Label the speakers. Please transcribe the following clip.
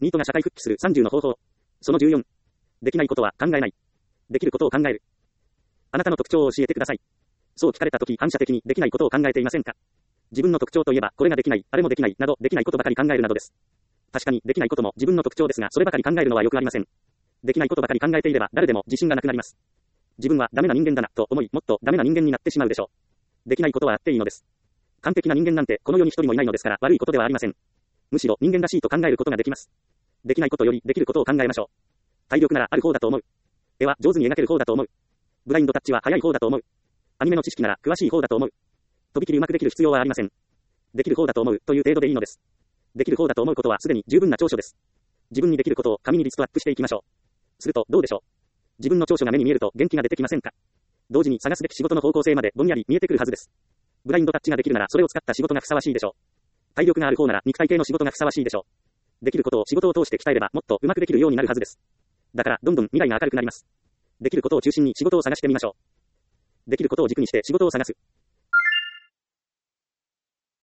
Speaker 1: ニートが社会復帰する30の方法。その14。できないことは考えない。できることを考える。あなたの特徴を教えてください。そう聞かれたとき反射的にできないことを考えていませんか？自分の特徴といえば、これができない、あれもできない、など、できないことばかり考えるなどです。確かに、できないことも自分の特徴ですが、そればかり考えるのはよくありません。できないことばかり考えていれば、誰でも自信がなくなります。自分はダメな人間だな、と思い、もっとダメな人間になってしまうでしょう。できないことはあっていいのです。完璧な人間なんて、この世に一人もいないのですから、悪いことではありません。むしろ、人間らしいと考えることができます。できないことより、できることを考えましょう。体力ならある方だと思う。絵は上手に描ける方だと思う。ブラインドタッチは早い方だと思う。アニメの知識なら詳しい方だと思う。とびきりうまくできる必要はありません。できる方だと思うという程度でいいのです。できる方だと思うことはすでに十分な長所です。自分にできることを紙にリストアップしていきましょう。するとどうでしょう。自分の長所が目に見えると元気が出てきませんか？同時に探すべき仕事の方向性までぼんやり見えてくるはずです。ブラインドタッチができるならそれを使った仕事がふさわしいでしょう。体力がある方なら肉体系の仕事がふさわしいでしょう。できることを仕事を通して鍛えればもっとうまくできるようになるはずです。だからどんどん未来が明るくなります。できることを中心に仕事を探してみましょう。できることを軸にして仕事を探す。